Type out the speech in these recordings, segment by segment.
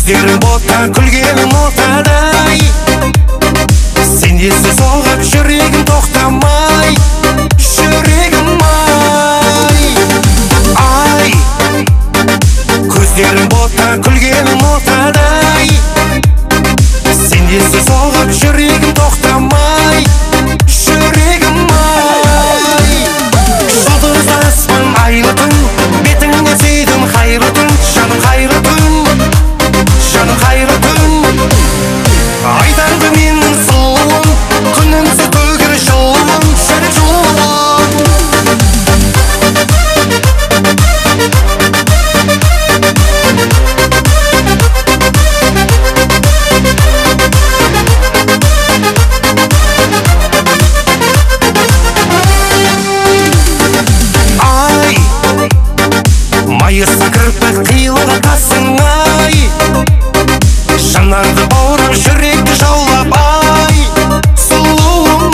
көздерің бота, күлгенің ортадай. Сен есі соғып жүрегім тоқтамай, жүрегім ай. Көздерің бота, күлгенің ортадай. Сен есі соғып жүрегім тоқтамай, жүрегім жұлдыз аспан айлы түн, бетіңнен сүйдім қайырлы түн, жаным қайырлы түн, жаным қайырлы түн. Айдарды менің сұлуым, күнімсіз төгір жылуым, жүрек жылуым. Ай, майысты кірпік қиылға тасың ай, жанарды баурап жүректі жаулап ай, сұлуым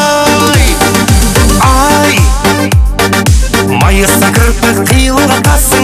ай. Майысты кірпік қиылға тасың